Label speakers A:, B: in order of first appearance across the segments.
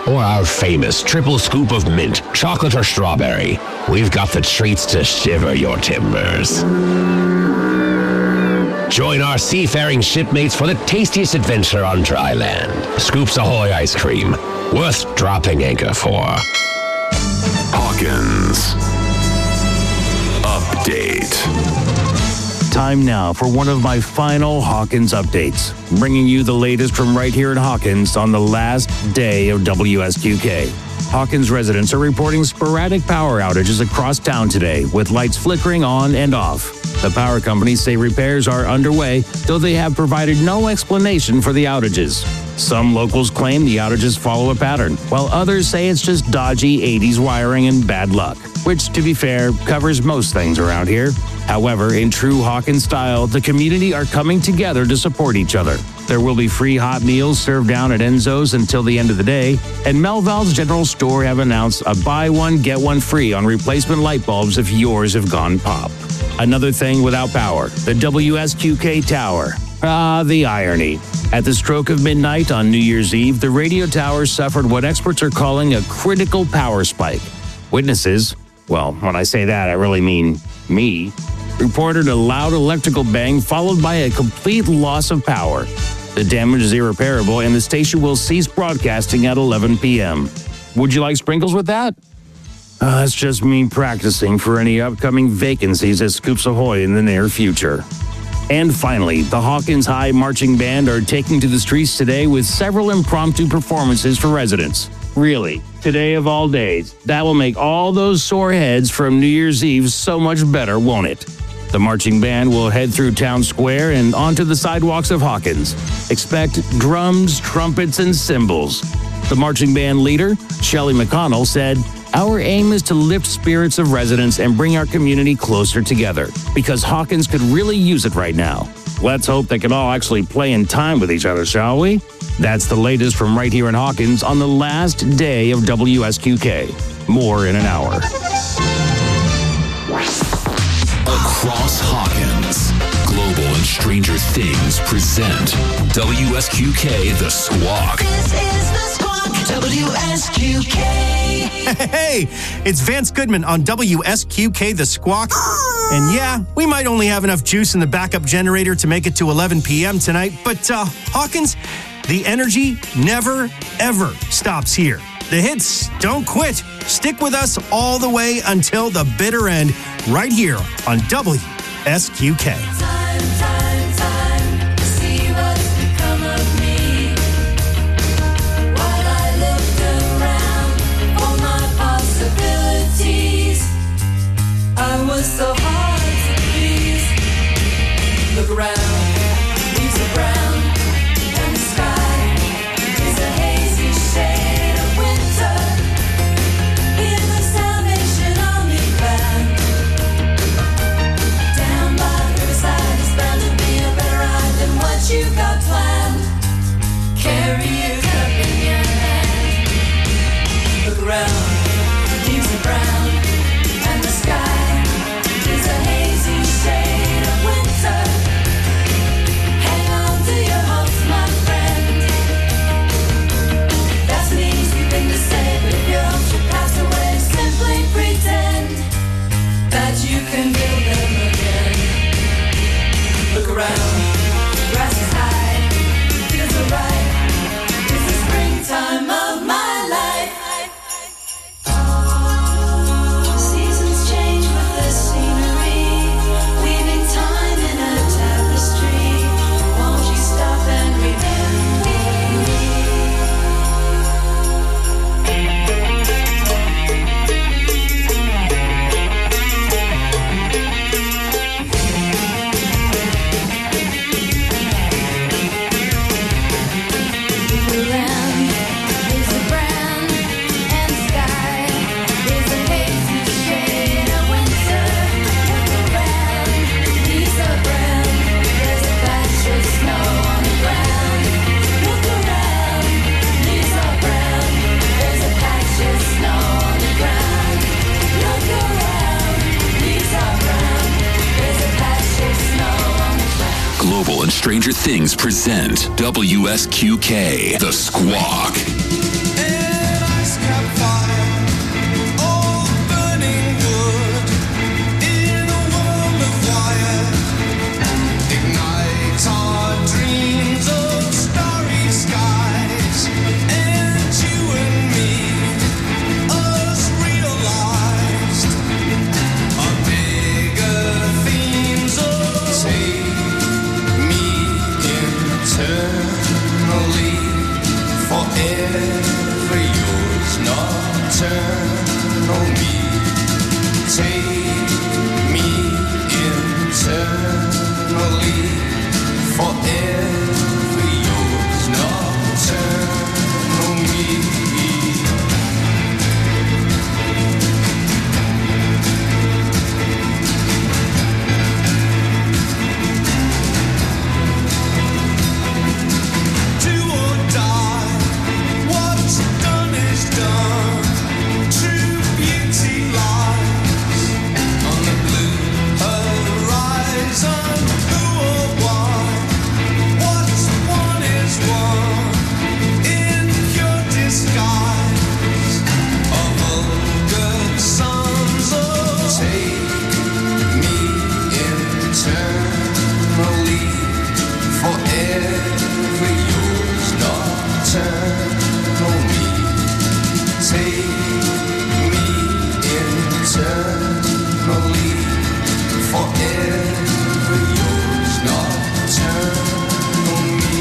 A: or our famous triple scoop of mint, chocolate or strawberry, we've got the treats to shiver your timbers. Join our seafaring shipmates for the tastiest adventure on dry land. Scoops Ahoy ice cream, worth dropping anchor for.
B: Hawkins Update.
C: Time now for one of my final Hawkins updates, bringing you the latest from right here in Hawkins on the last day of WSQK. Hawkins residents are reporting sporadic power outages across town today, with lights flickering on and off. The power companies say repairs are underway, though they have provided no explanation for the outages. Some locals claim the outages follow a pattern, while others say it's just dodgy 80s wiring and bad luck, which, to be fair, covers most things around here. However, in true Hawkins style, the community are coming together to support each other. There will be free hot meals served down at Enzo's until the end of the day, and Melville's General Store have announced a buy one, get one free on replacement light bulbs if yours have gone pop. Another thing without power, the WSQK Tower. Ah, the irony. At the stroke of midnight on New Year's Eve, the radio tower suffered what experts are calling a critical power spike. Witnesses, well, when I say that, I really mean me, reported a loud electrical bang followed by a complete loss of power. The damage is irreparable and the station will cease broadcasting at 11 p.m. Would you like sprinkles with that? That's just me practicing for any upcoming vacancies at Scoops Ahoy in the near future. And finally, the Hawkins High Marching Band are taking to the streets today with several impromptu performances for residents. Really, today of all days, that will make all those sore heads from New Year's Eve so much better, won't it? The marching band will head through Town Square and onto the sidewalks of Hawkins. Expect drums, trumpets, and cymbals. The marching band leader, Shelley McConnell, said, "Our aim is to lift spirits of residents and bring our community closer together, because Hawkins could really use it right now. Let's hope they can all actually play in time with each other, shall we?" That's the latest from right here in Hawkins on the last day of WSQK. More in an hour.
B: Across Hawkins, Global and Stranger Things present WSQK The Squawk.
D: This is The Squawk, WSQK.
E: Hey, it's Vance Goodman on WSQK The Squawk. And yeah, we might only have enough juice in the backup generator to make it to 11 p.m. tonight, but Hawkins, the energy never, ever stops here. The hits don't quit. Stick with us all the way until the bitter end, right here on WSQK.
D: Time to see what's become of me. While I looked around for my possibilities, I was so hard to please. Look around, leaves are brown, and the sky is a hazy shade of winter. Hear the Salvation Army band. Down by the riverside is bound to be a better ride than what you got planned. Carry your cup in your hand. Look around, leaves are brown, and the sky is a hazy shade of winter. Hang on to your hopes, my friend. That's an easy thing to say, but if your hopes should pass away, simply pretend that you can build them again. Look around, grass is high, fields are ripe. It's the springtime of my life. Seasons change with the scenery, weaving time in a tapestry. Won't you stop and remember me? Around is a brown and sky is a hazy shade of winter. Look around, leaves are brown. There's a patch of snow on the ground. Look around, leaves are brown. There's a patch of snow on the ground. Look around, leaves are brown. There's a patch of snow on the ground.
B: Global and Stranger Things present WSQK The Squawk.
D: And
F: eternal me. Take me eternally, forever yours, nocturnal me. Do or die, what's done is done. True beauty lies on the blue horizon. Who or why? What's one is one in pure disguise of vulgar sons of take me eternally, forever yours, nocturnal me. Take me eternally, forever yours, nocturnal me.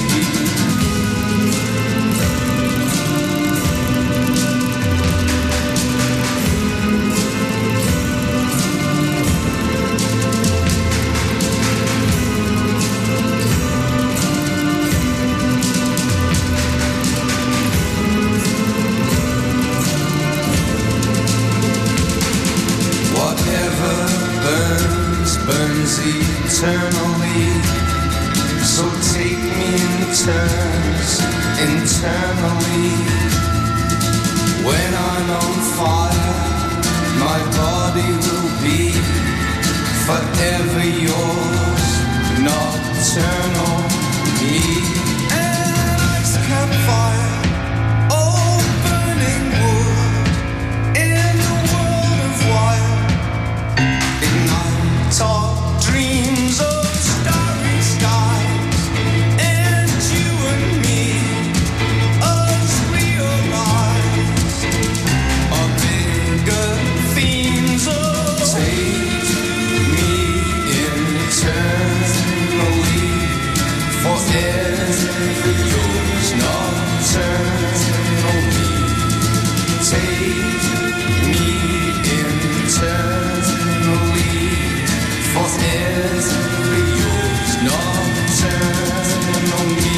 F: Whatever burns, burns eternally. So take me in turns, internally. When I'm on fire, my body will be forever yours, nocturnal me. An ice campfire, all burning wood in the world of wild. Ignite our dreams of starry skies, and you and me, us realize our bigger themes of take me eternally, forever yours, nocturnal me. Take me eternally, forever yours, nocturnal me.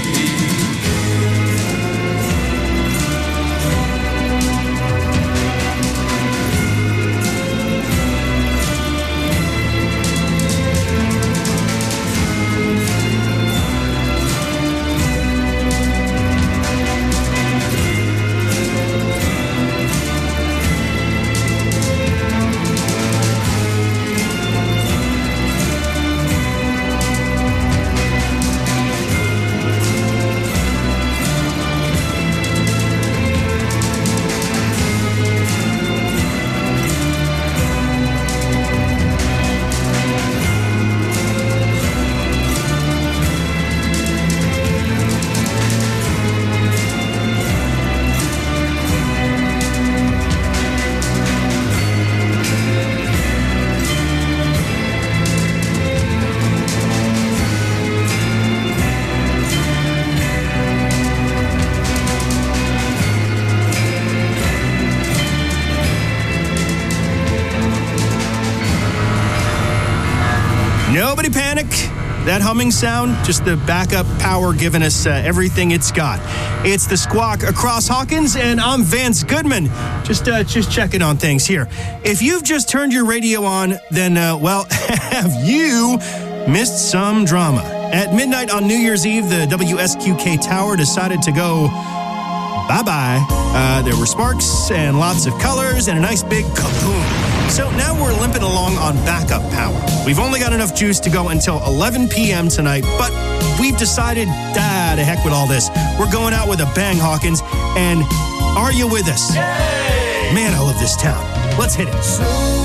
E: Nobody panic. That humming sound, just the backup power giving us everything it's got. It's the Squawk across Hawkins, and I'm Vance Goodman. Just checking on things here. If you've just turned your radio on, then, well, have you missed some drama? At midnight on New Year's Eve, the WSQK tower decided to go bye-bye. There were sparks and lots of colors and a nice big kaboom. So now we're limping along on backup power. We've only got enough juice to go until 11 p.m. tonight, but we've decided, to heck with all this. We're going out with a bang, Hawkins, and are you with us? Yay! Man, I love this town. Let's hit it.
F: So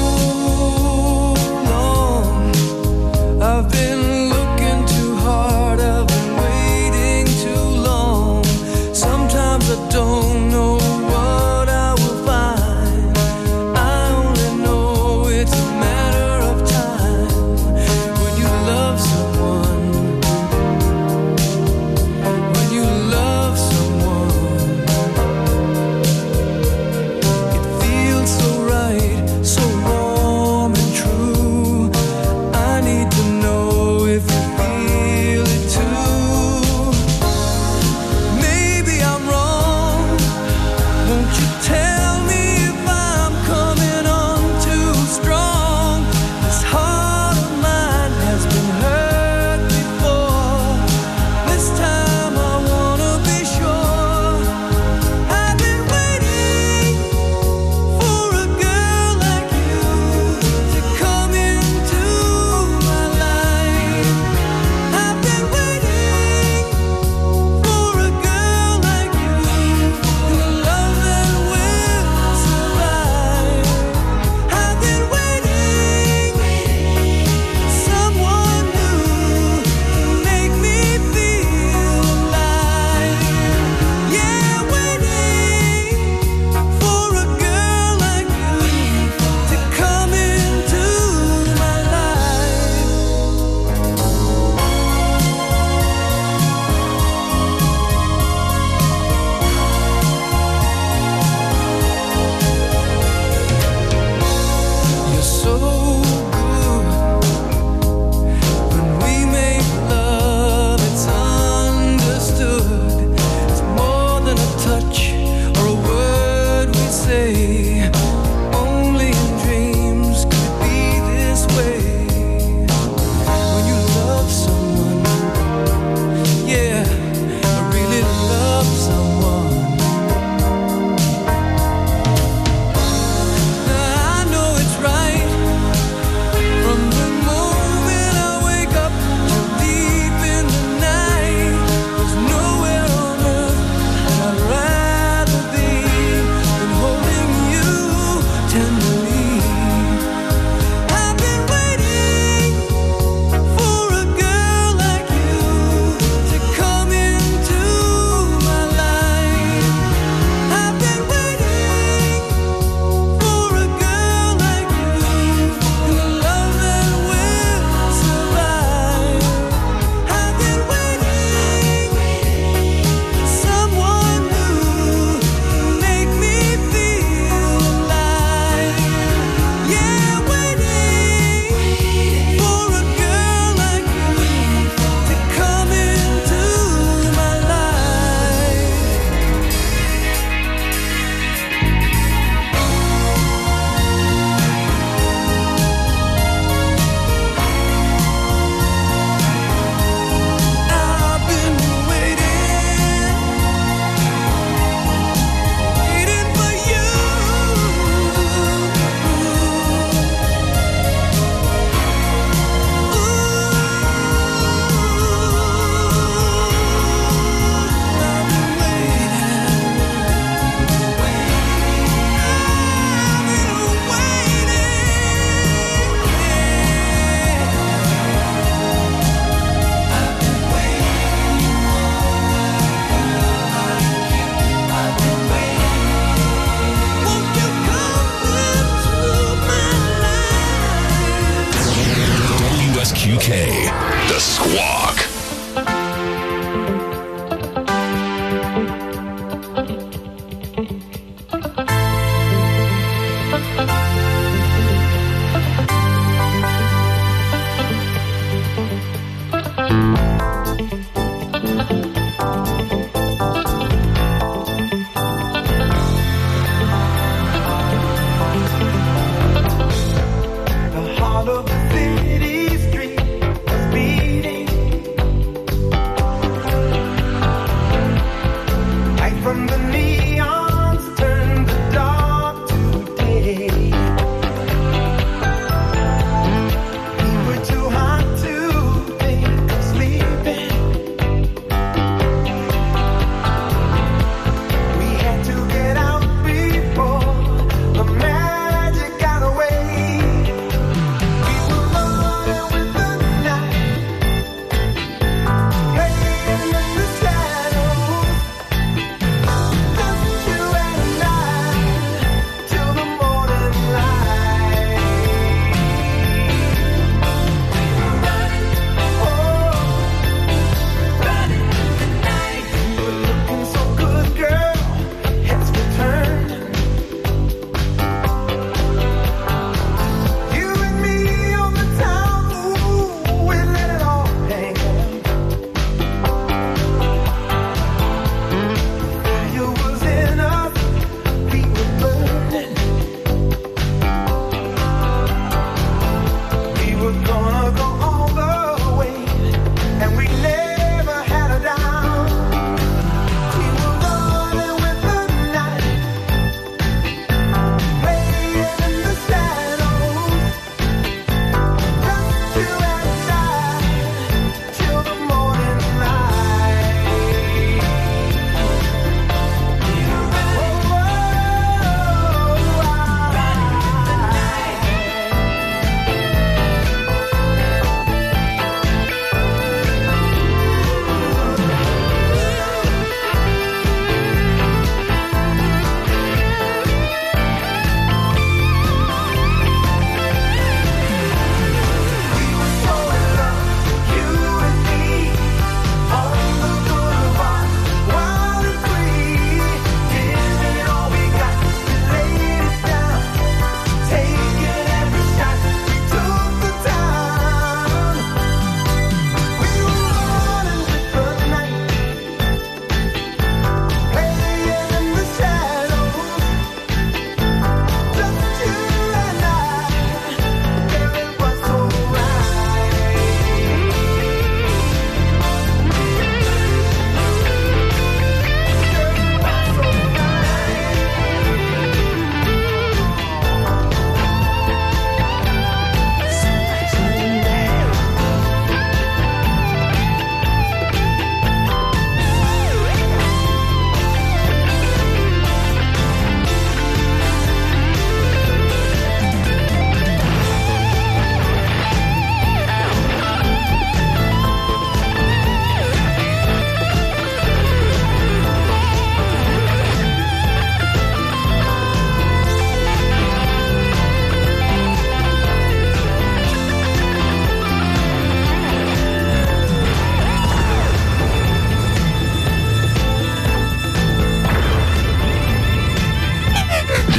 F: long, I've been looking too hard, I've been waiting too long. Sometimes I don't know what I will find. I only know it's a matter of time. When you love someone, when you love someone,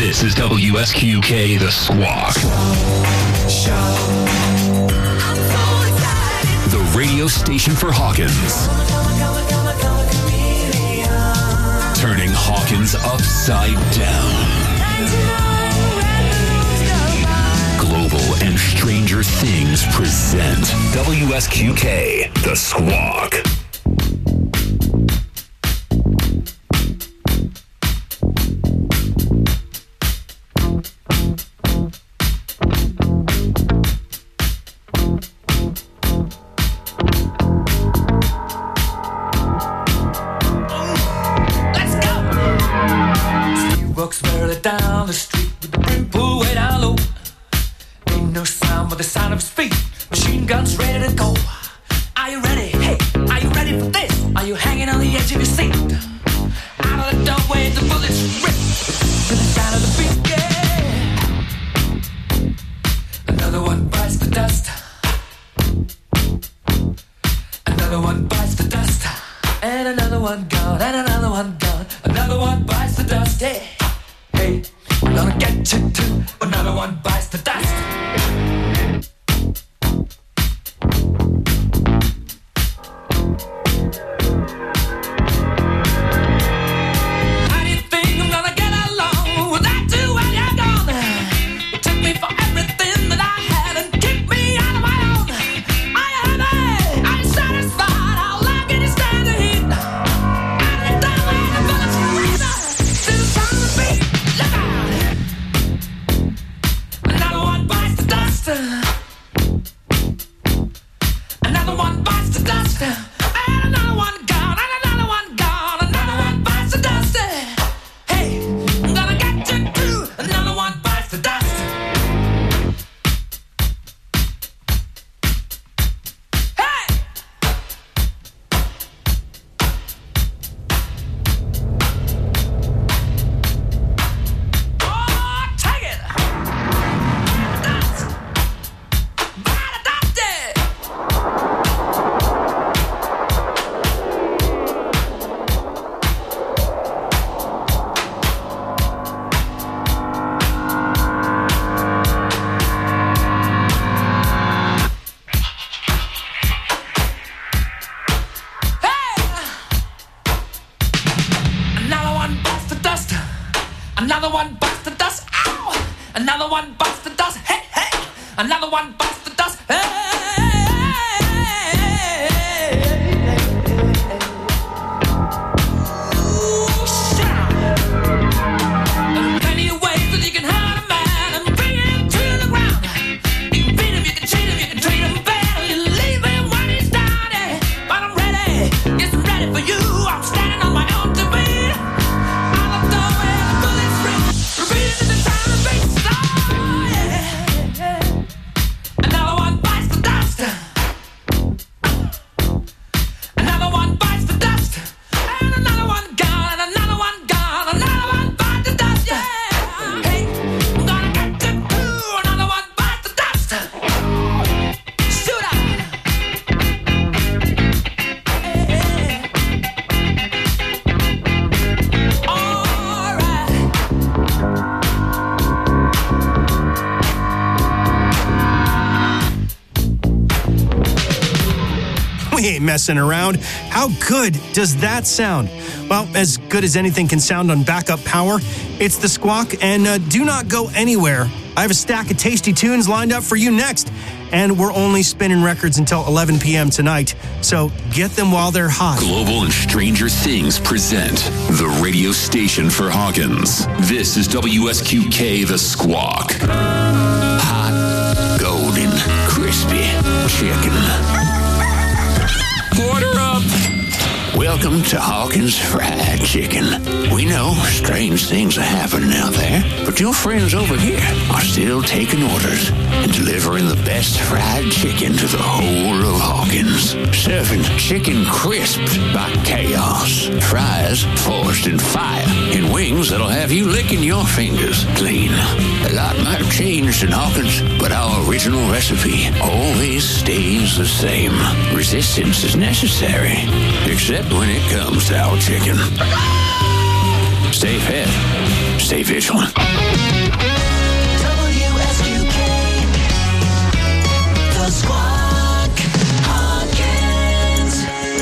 B: This is WSQK The Squawk. The radio station for Hawkins. Turning Hawkins upside down. Global and Stranger Things present WSQK The Squawk.
F: Down the street with the brim pulled way down low. Ain't no sound but the sound of his feet. Machine guns ready to go. Are you ready? Hey, are you ready for this? Are you hanging on the edge of your seat? Out of the doorway, the bullets rip to the sound of the beat. Yeah. Another one bites the dust. Another one bites the dust. And another one gone. And another one gone. Another one bites the dust. Yeah. Hey, I'm gonna get you too. Another one bites the dust. How do you think I'm gonna get along without you when you're gone? You took me for everything that I had and kicked me out of my own. Are you happy? Are you satisfied? How long can you stand the heat? Out of the doorway, the bullets rip to the sound of the beat. Look out! Another one bites the dust. Another one bites the dust. And another one gone. And another one gone. Another one bites the dust. Hey, I'm gonna get you too. Another one bites the dust. Hey! Oh, take it! Dust! By the dusty! Hey! Another one bites the dust. Another one bites the dust. Ow! Another one bites the dust. Hey, hey! Another one bites the dust. Hey! Ooh, shout! There are plenty of ways that you can hurt a man and bring him to the ground. You can beat him, you can cheat him, you can treat him bad, or you leave him when he's down. Yeah. But I'm ready, yes, I'm ready for you. I'm standing on my own two feet. Out of the doorway, the bullets rip, repeating in the sound of beats. Oh, yeah. Another one bites the dust. Another one bites the dust. And another one gone. And another one gone. Another one bites the dust. Yeah. Hey, I'm gonna get you too. Another one bites the dust. Shoot out. Hey. All right.
E: We ain't messing around. How good does that sound? Well, as good as anything can sound on backup power. It's the Squawk, and do not go anywhere. I have a stack of tasty tunes lined up for you next, and we're only spinning records until 11 p.m. tonight, so get them while they're hot.
B: Global and Stranger Things present the radio station for Hawkins. This is WSQK The Squawk. Hot, golden, crispy chicken. Order up! Welcome to Hawkins Fried Chicken. We know strange things are happening out there, but your friends over here are still taking orders and delivering the best fried chicken to the whole of Hawkins. Serving chicken crisped by chaos, fries forged in fire, and wings that'll have you licking your fingers clean. A lot might have changed in Hawkins, but our original recipe always stays the same. Resistance is necessary, except when it comes to our chicken. Stay fed, Stay vigilant.
G: WSQK, The Squawk, Hawkins.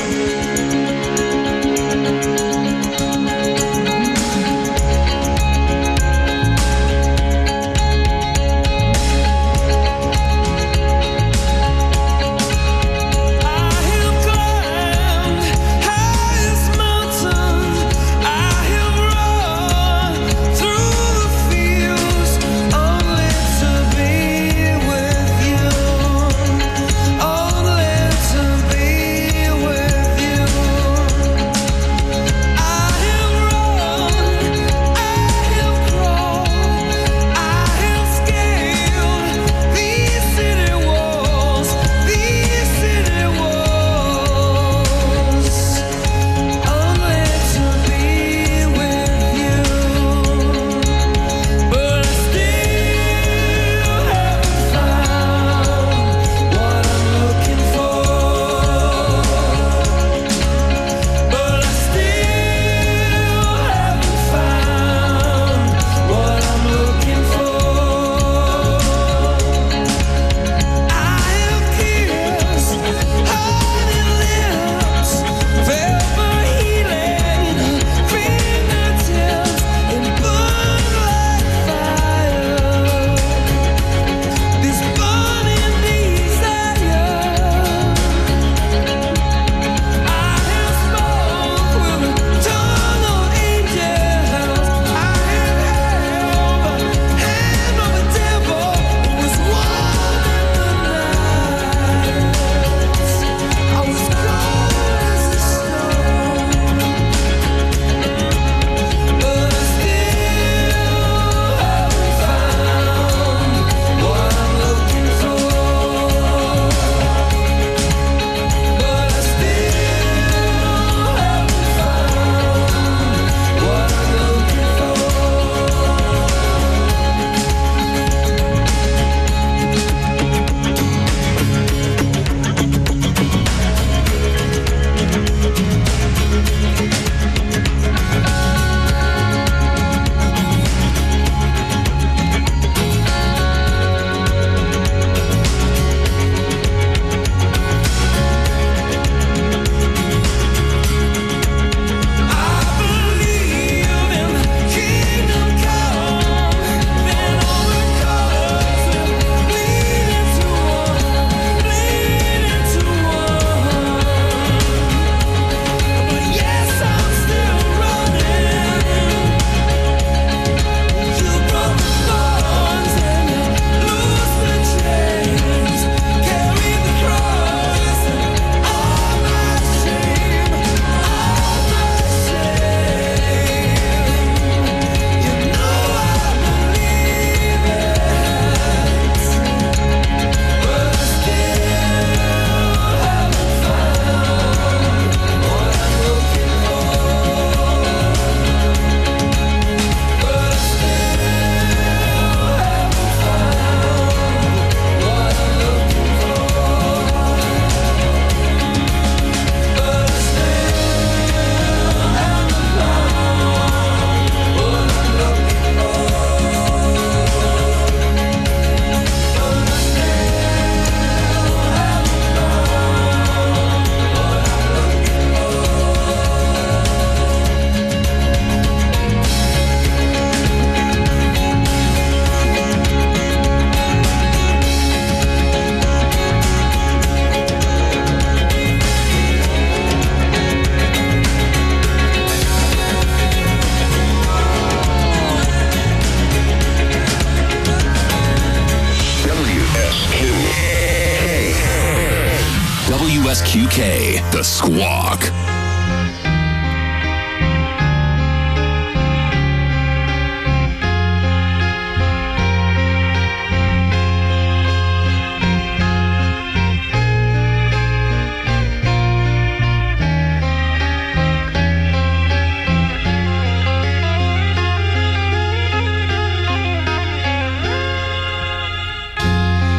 B: WSQK, The Squawk.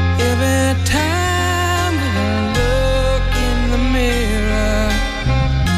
F: Every time that I look in the mirror,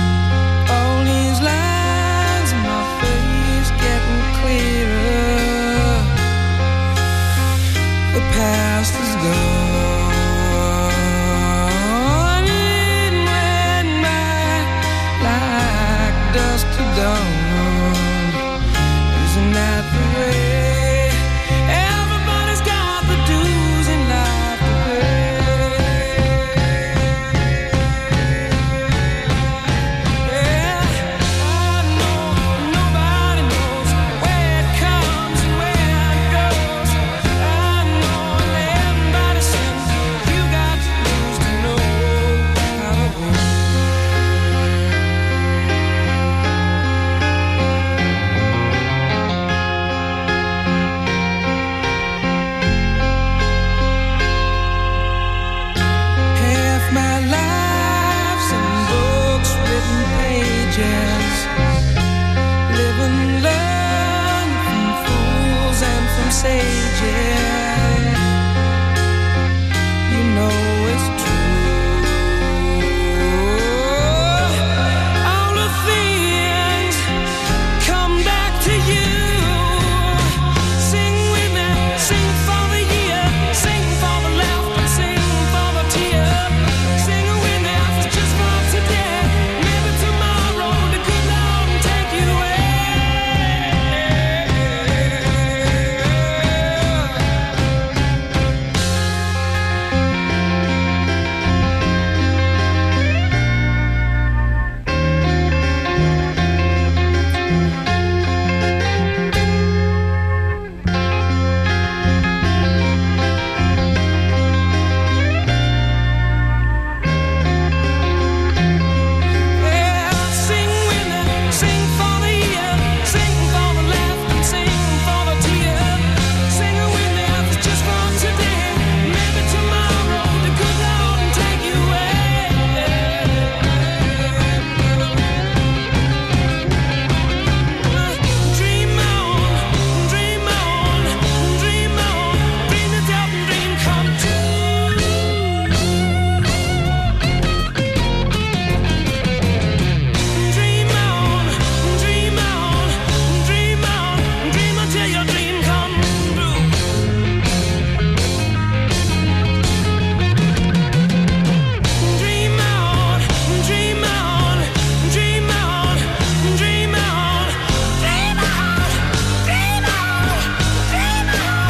F: sages. You know it's true. All the things come back to you. Sing with me, sing for the year, sing for the laughter, sing for the tear. Sing with me, just for today. Maybe tomorrow the good Lord will take you away. Yeah, sing with me, sing for the year, sing for the laughter, sing for the tear. Sing with me, just for today. Maybe tomorrow the good Lord will take you away. Dream on, dream on, dream on, dream it up and dream come true. Dream on, dream on, dream on, dream until your dream come true. Dream on, dream on, dream on, dream on, dream on, dream on, dream on.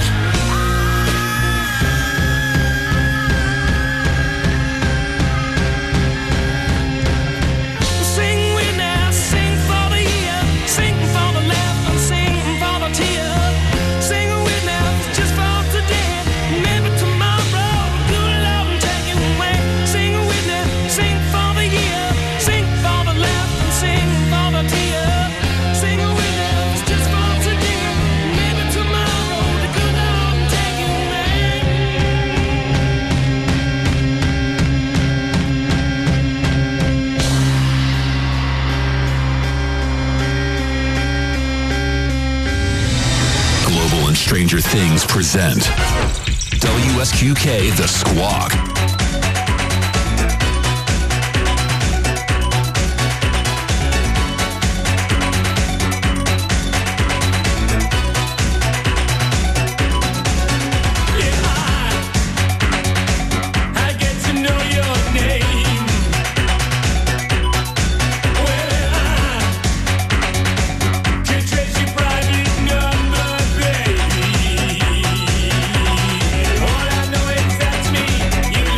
F: Sing with me, sing for the year, sing for the laughter, sing for the tear. Sing with me, just for today. Maybe tomorrow, good Lord will take you away. Sing with me, sing for the year, sing for the laughter, sing for the tear. Sing with me, just for today. Maybe tomorrow, the good Lord will take you away.
H: Global and Stranger Things present WSQK The Squawk.
F: I get to know your name. Well, I could trace your private number, baby. All I know is that's me. You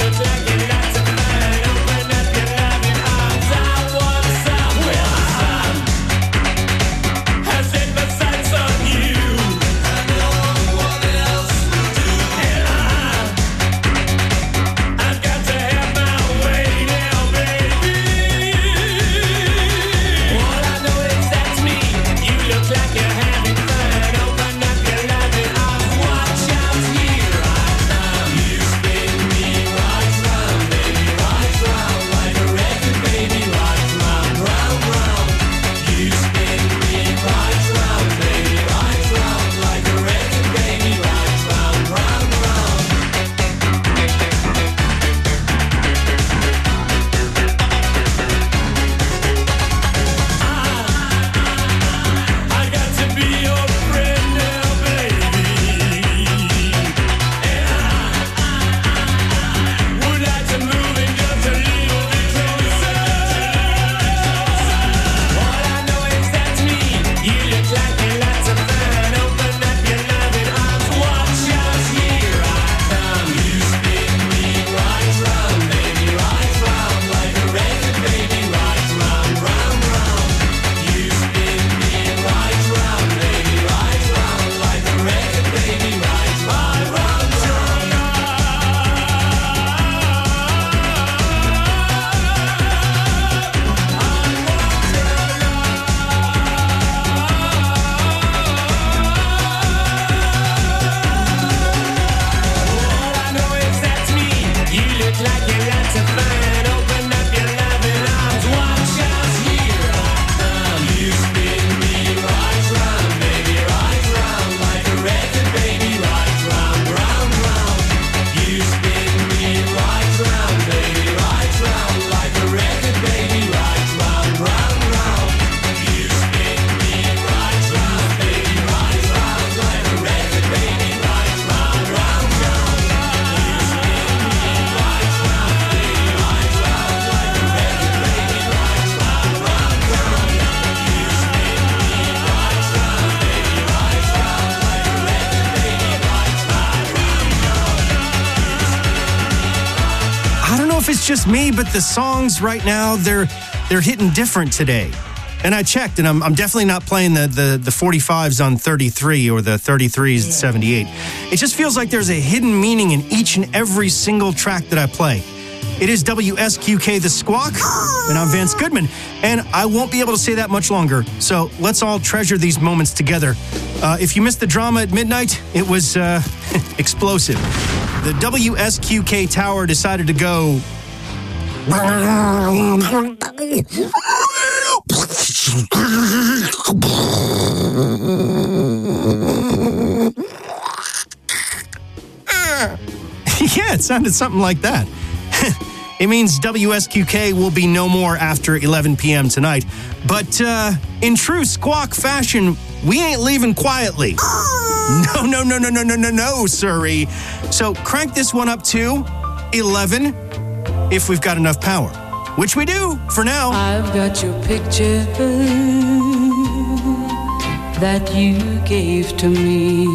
E: it's just me, but the songs right now, they're hitting different today. And I checked, and I'm definitely not playing the 45s on 33 or the 33s at 78. It just feels like there's a hidden meaning in each and every single track that I play. It is WSQK The Squawk, and I'm Vance Goodman, and I won't be able to say that much longer, so let's all treasure these moments together. If you missed the drama at midnight, it was explosive. The WSQK tower decided to go... Yeah, it sounded something like that. It means WSQK will be no more after 11 p.m. tonight. But in true Squawk fashion, we ain't leaving quietly. No, sirree. So crank this one up to 11 if we've got enough power, which we do for now.
F: I've got your picture that you gave to me,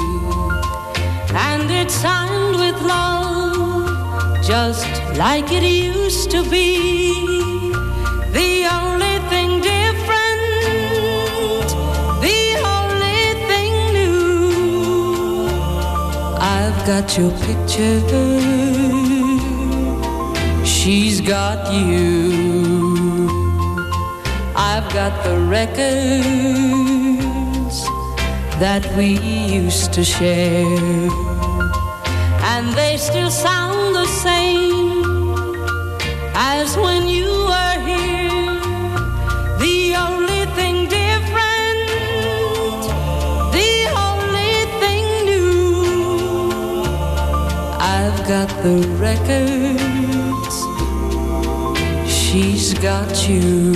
F: and it's signed with love, just like it used to be. The only thing different, the only thing new. I've got your picture, she's got you. I've got the records that we used to share, and they still sound the same as when you were here. The only thing different, the only thing new. I've got the records, she's got you.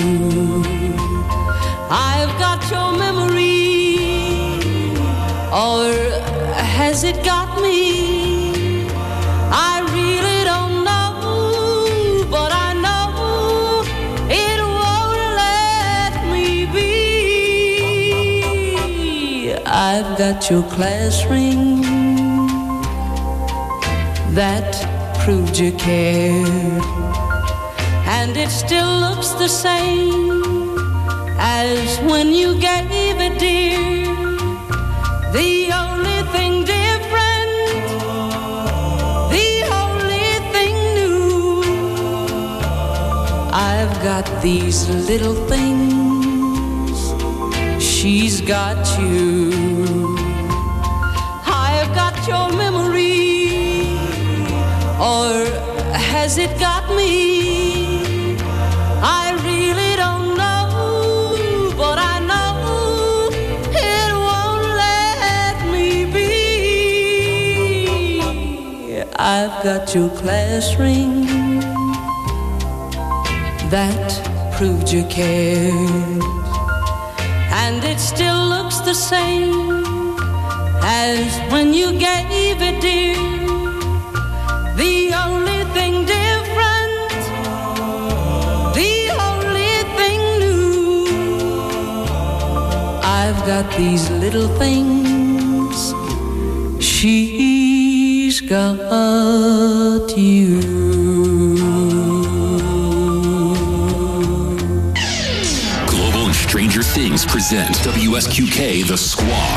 F: I've got your memory, or has it got me? I really don't know, but I know it won't let me be. I've got your class ring that proved you cared, and it still looks the same as when you gave it, dear. The only thing different, the only thing new. I've got these little things, she's got you. I've got your memory, or has it got me? I really don't know, but I know it won't let me be. I've got your class ring that proved you cared, and it still looks the same as when you gave it, dear. The only thing different, the only thing new. I've got these little things, she's got you.
H: Global and Stranger Things present WSQK The Squawk.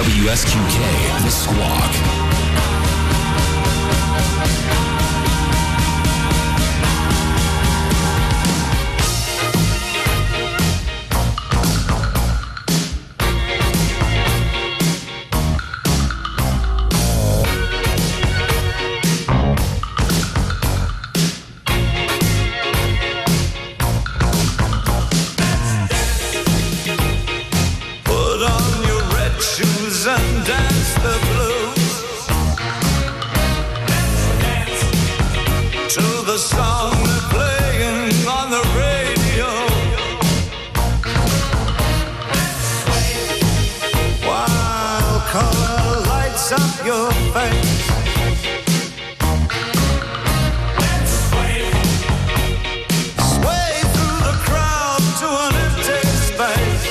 H: WSQK, The Squawk.
F: Put on your red shoes and dance the blues to the song they're playing on the radio. While color lights up your face. Sway through the crowd to an empty space.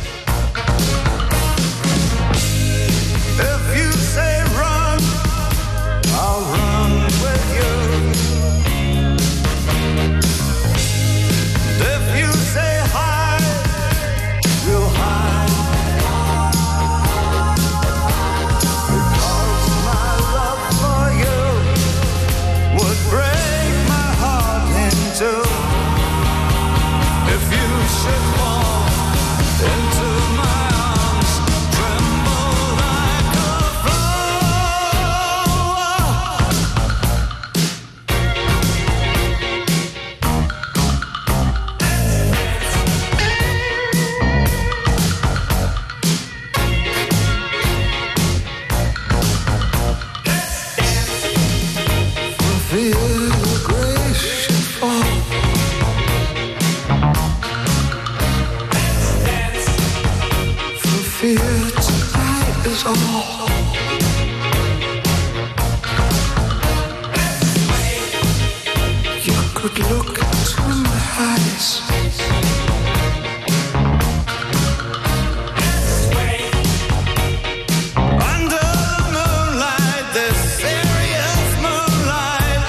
F: If you say run, I'll run with you. If you say hide, we'll hide. Because my love for you would break my heart in two. If you should fall into my arms, tremble like a for fear your grace should fall. For fear tonight is all. You could look into my eyes. Under the moonlight, this serious moonlight.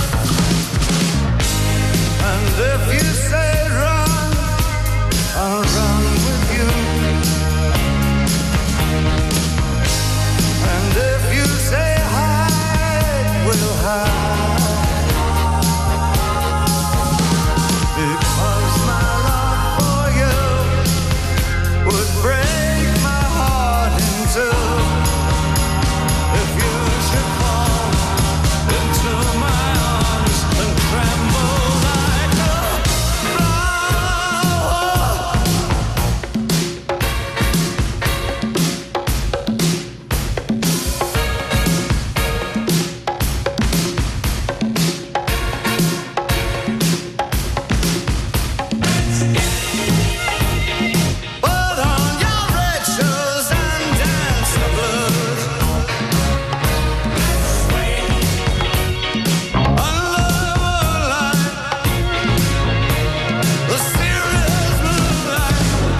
F: And if you say run, I'll run with you. And if you say hide, we'll hide. Because my love for you would break my heart in two. If you should fall into my arms and tremble like a flower. Put on your red shoes and dance the blues. Under the moonlight, the serious moonlight.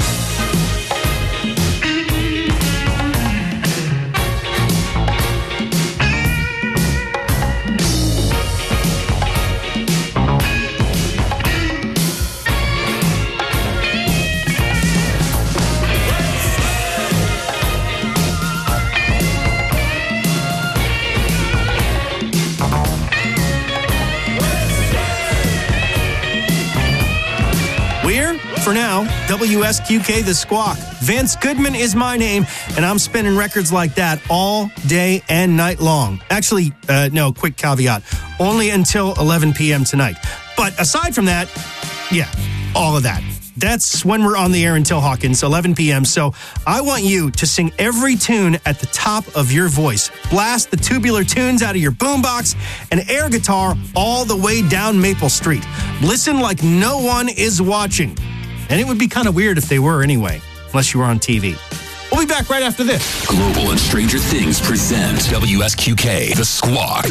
E: We're, for now, WSQK The Squawk. Vance Goodman is my name, and I'm spinning records like that all day and night long. Actually, no, quick caveat. Only until 11 p.m. tonight. But aside from that, yeah, all of that. That's when we're on the air until Hawkins, 11 p.m. So I want you to sing every tune at the top of your voice. Blast the tubular tunes out of your boombox and air guitar all the way down Maple Street. Listen like no one is watching. And it would be kind of weird if they were anyway, unless you were on TV. We'll be back right after this.
H: Global and Stranger Things present WSQK, The Squawk.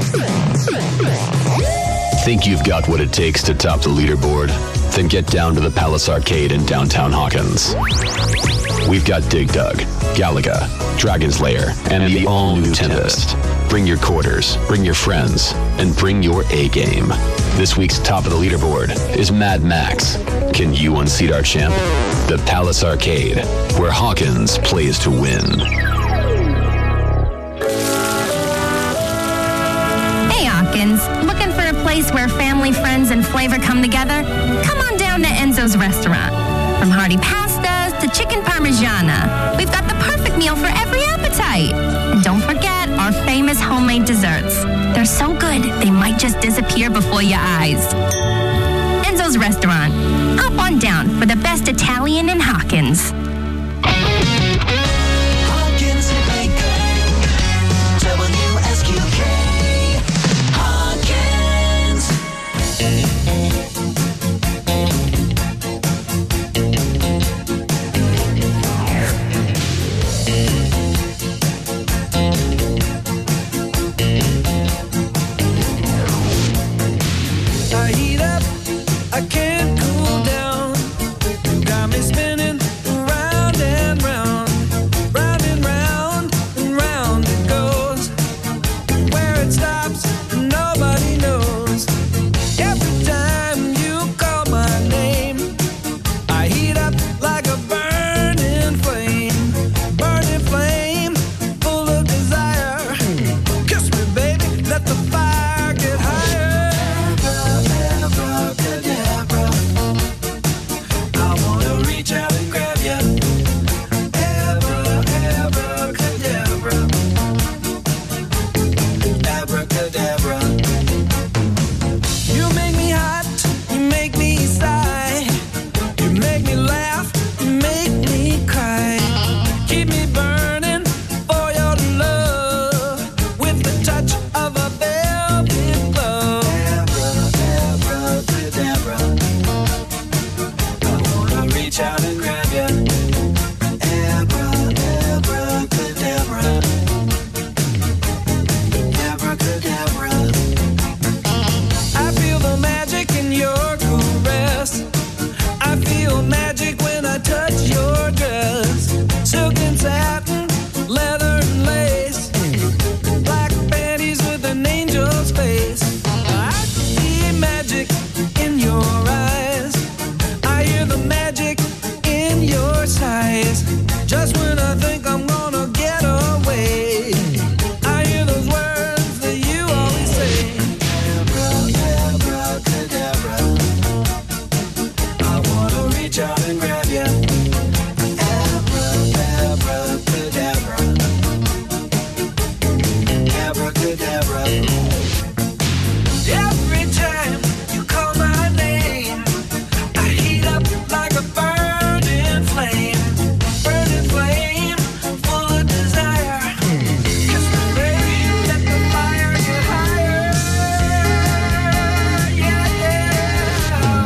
I: Think you've got what it takes to top the leaderboard? Then get down to the Palace Arcade in downtown Hawkins. We've got Dig Dug, Galaga, Dragon's Lair, and the all-new Tempest. Bring your quarters, bring your friends, and bring your A-game. This week's top of the leaderboard is Mad Max. Can you unseat our champ? The Palace Arcade, where Hawkins plays to win.
J: Hawkins. Looking for a place where family, friends, and flavor come together? Come on down to Enzo's restaurant. From hearty pastas to chicken parmigiana, we've got the perfect meal for every appetite. And don't forget our famous homemade desserts. They're so good, they might just disappear before your eyes. Enzo's restaurant. Hop on down for the best Italian in Hawkins.
G: Hawkins and Baker, WSQK, Hawkins.
F: I heat up, I can't cool down. You got me spinning round and round, round and round and round it goes. Where it stops, nobody knows. Every time you call my name, I heat up like a burning flame, full of desire. Kiss me, baby, let the fire get higher. Abracadabra, I wanna reach out and grab ya. Abracadabra, abracadabra. You make me hot, you make me sigh, you make me laugh, you make me cry. Keep me burning for your love with the touch of a velvet glove. Abracadabra, I wanna reach out and grab ya. Abracadabra, abracadabra. I feel the magic in your caress. I feel magic when I touch your dress. Silk and satin, leather and lace, black panties with an angel's face. I see magic in your eyes. I hear the magic in your sighs. Just when I think I'm gonna get away, I hear those words that you always say. Abracadabra, I wanna reach out and grab ya. Abracadabra, abracadabra. Every time you call my name, I heat up like a burning flame, full of desire. Kiss me, baby, let the fire get higher. Yeah, yeah.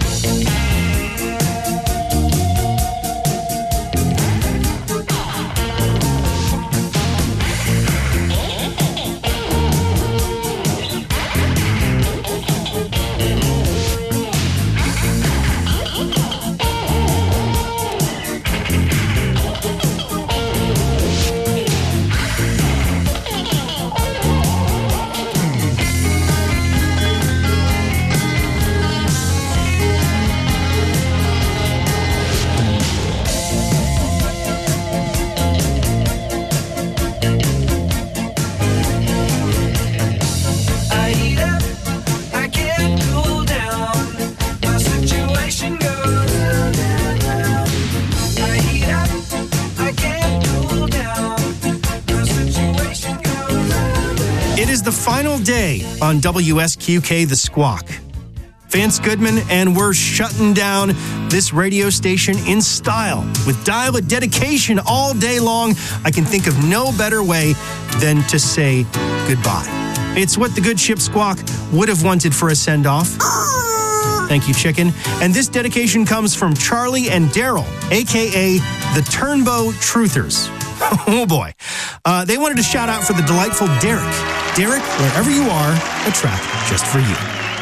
F: I heat up, I can't cool down. My situation goes round and round. I heat up, I can't cool down. My situation goes round and round.
E: It is the final day on WSQK The Squawk. Vance Goodman, and we're shutting down this radio station in style with Dial-A dedication all day long. I can think of no better way than to say goodbye. It's what the good ship Squawk would have wanted for a send-off. Thank you, Chicken. And this dedication comes from Charlie and Daryl, a.k.a. the Turnbow Truthers. Oh, boy. They wanted to shout out for the delightful Derek. Derek, wherever you are, a track just for you.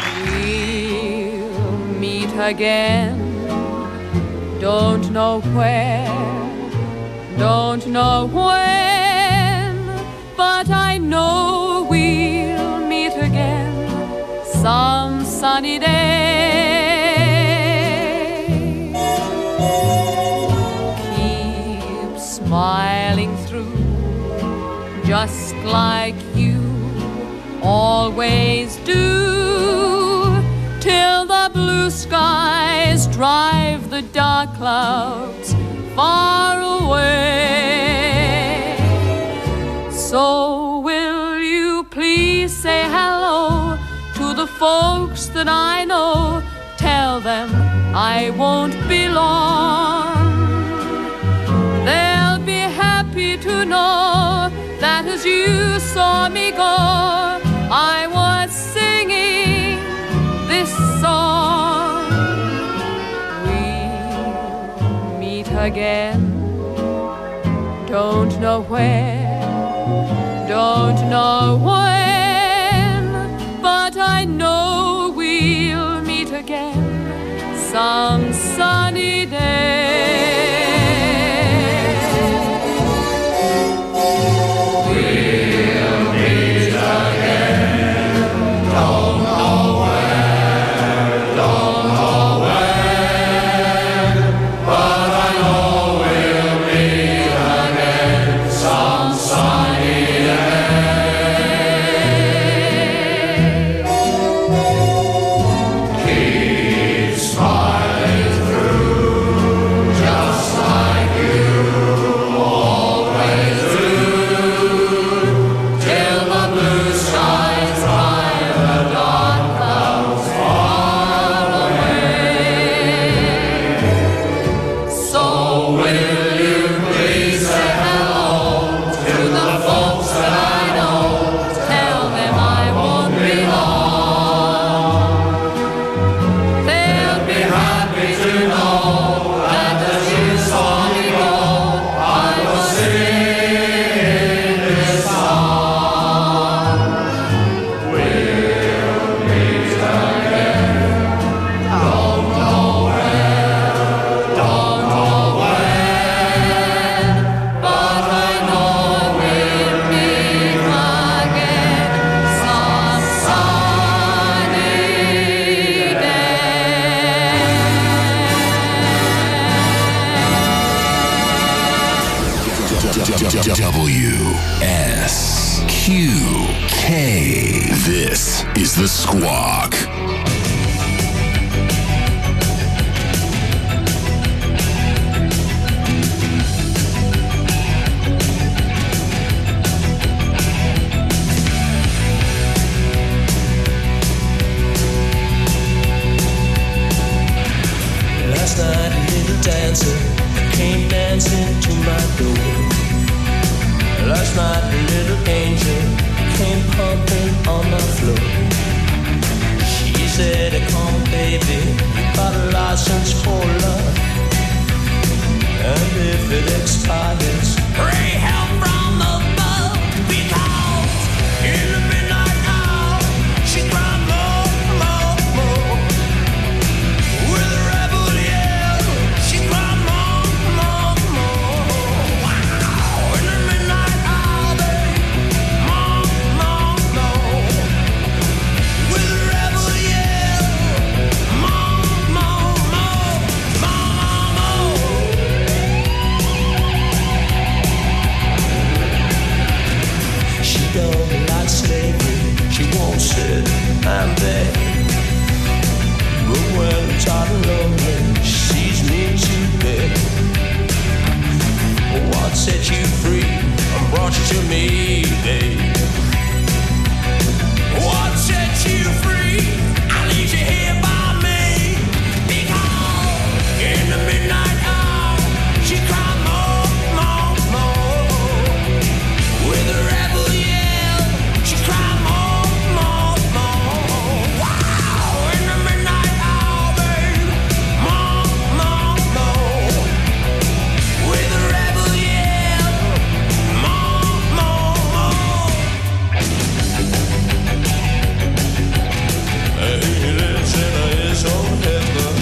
K: We'll meet again. Don't know where, don't know when, but I know we'll meet again some sunny day. Keep smiling through, just like you always do, till the blue skies drive the dark clouds far away. So will you please say hello to the folks that I know? Tell them I won't be long. They'll be happy to know that as you saw me go, I was singing this song. We'll meet again, don't know where, don't know when, but I know we'll meet again some sunny day. We'll meet again, don't know where, don't know when, but I know we'll meet again some sunny day. Keep smiling through, just like you always do, till the blue skies drive the dark clouds far away. So will you please say hello to the folks that I know? Tell them I won't be long. They'll be happy to know that as you saw me go, I was singing this song. We'll meet again, don't know where, don't know when, but I know we'll meet again some sunny
H: WSQK. This is the Squawk.
F: Last night a little dancer came dancing to my door. Last night a little angel came pumping on my floor. She said, come baby, got a license for love, and if it expires, pray help from above, because in the midnight hour she cried more, more, more. With a rebel yell, she cried more, more, more. Wow! In the midnight hour, babe, more, more, more. With a rebel yell, more, more, more, more, more. She don't like slavery, she won't sit and beg. But when I'm tired and lonely, she sees me to bed. What set you free and brought you to me, babe? What set you free? I leave you here by me. Because in the midnight hour, she cried more, more, more. With a rebel yell, she cried more, more, more. Wow! In the midnight hour, babe, more, more, more. With a rebel yell, more, more, more. He lives in his own heaven.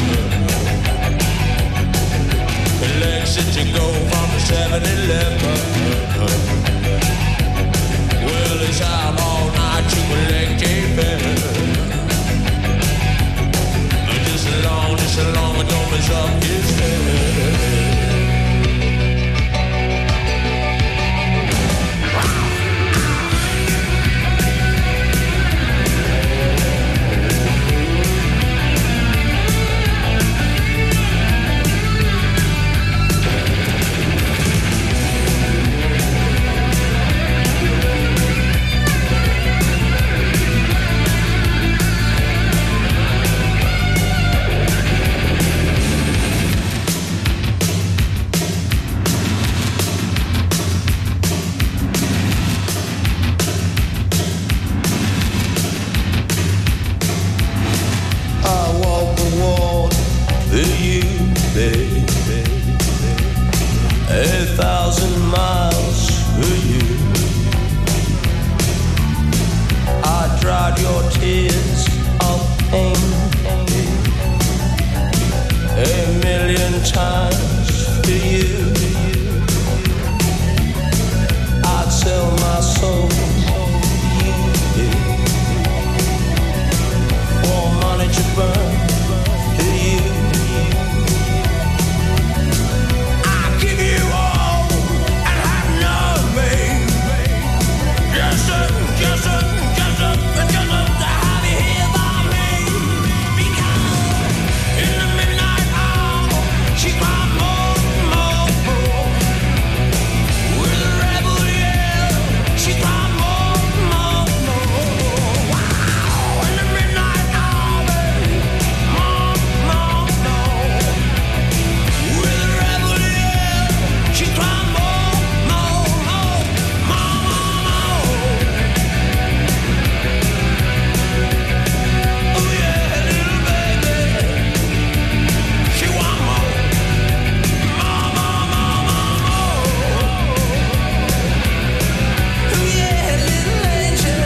F: He likes it to go from the 7-Eleven. Well, he's out all night to collect a pen. Just as long as don't mess up his head. 1,000 miles for you. I dried your tears of pain 1,000,000 times for you. I'd sell my soul for you. For money to burn for you. I'll give you all and have nothing. Just to have you here by me. Because in the midnight hour, she cried more, more, more. With a rebel yell, she cried more, more, more. Wow, in the midnight hour, more, more, more. With a rebel yell, she cried more, more, more, more, more. Oh yeah, little baby, she want more, more, more, more, more, more. Oh yeah, little angel,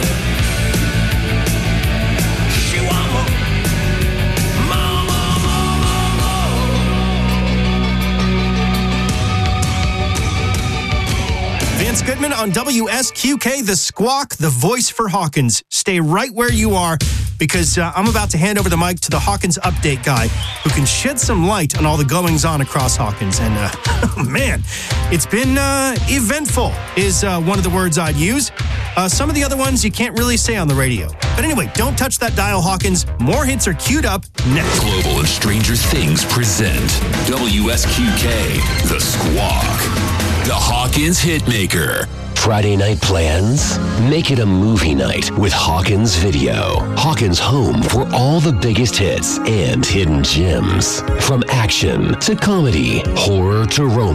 F: she want more, more, more, more,
E: Vance Goodman on WSQK, The Squawk, the voice for Hawkins. Stay right where you are because I'm about to hand over the mic to the Hawkins update guy who can shed some light on all the goings-on across Hawkins. And, man, it's been eventful is one of the words I'd use. Some of the other ones you can't really say on the radio. But anyway, don't touch that dial, Hawkins. More hits are queued up next.
H: Global and Stranger Things present WSQK, The Squawk, the Hawkins Hitmaker.
A: Friday night plans? Make it a movie night with Hawkins Video. Hawkins' home for all the biggest hits and hidden gems. From action to comedy, horror to romance.